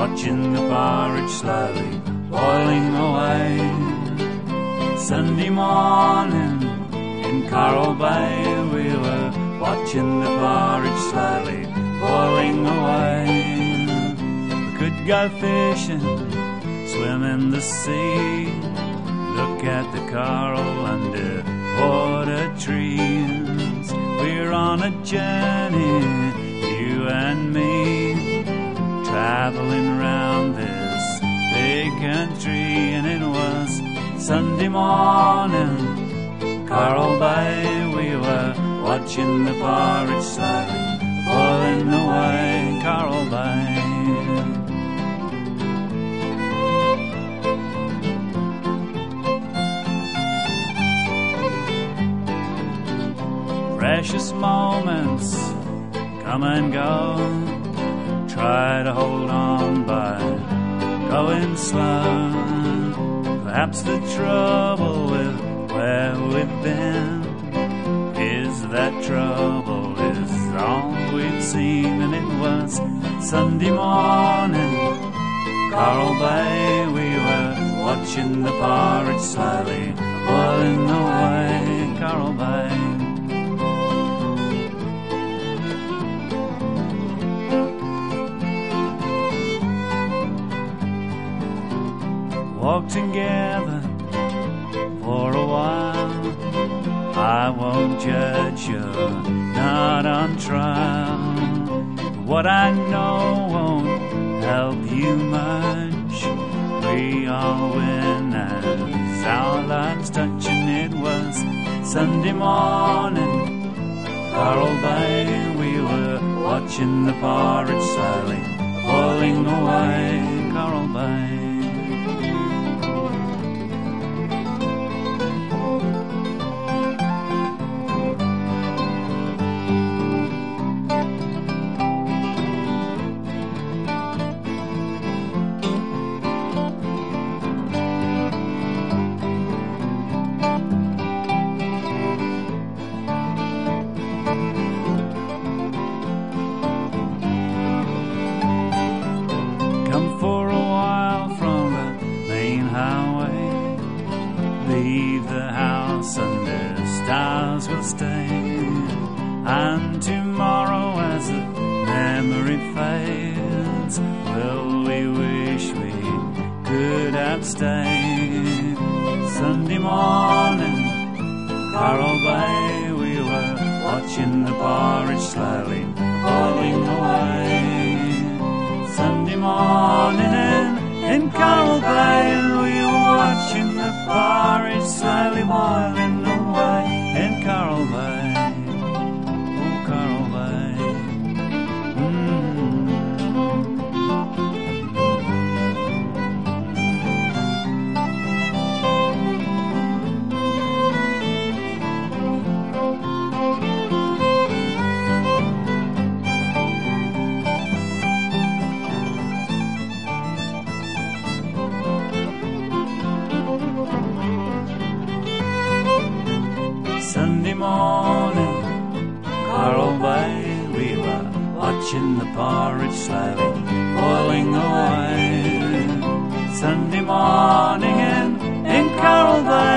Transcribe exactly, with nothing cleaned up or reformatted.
watching the porridge slowly boiling away. Sunday morning in Coral Bay, we were watching the porridge slowly boiling away. We could go fishing, swim in the sea, look at the coral under water trees. We're on a journey, you and me, traveling round this big country. And it was Sunday morning, Coral Bay, we were watching the porridge slowly boiling away. Coral Bay. Precious moments come and go, try to hold on by going slow. Perhaps the trouble with where we've been is that trouble is all we've seen. And it was Sunday morning, Coral Bay, we were watching the porridge slowly boiling away. Coral Bay. Walk together for a while, I won't judge you, not on trial. What I know won't help you much. We all win as our lives touch. And it was Sunday morning, Coral Bay, we were watching the porridge slowly boiling away. Coral Bay. Leave the house under stars will stay, and tomorrow as the memory fades, will we wish we could have stayed. Sunday morning, Coral Bay, we were watching the porridge slowly boiling away. Sunday morning in, in Coral Bay, we were watching the porridge slowly boiling away. In Coral Bay, oh Coral Bay. Mm-hmm. Sunday morning, Coral Bay, we were watching the porridge slowly boiling away. Sunday morning in, in Coral Bay.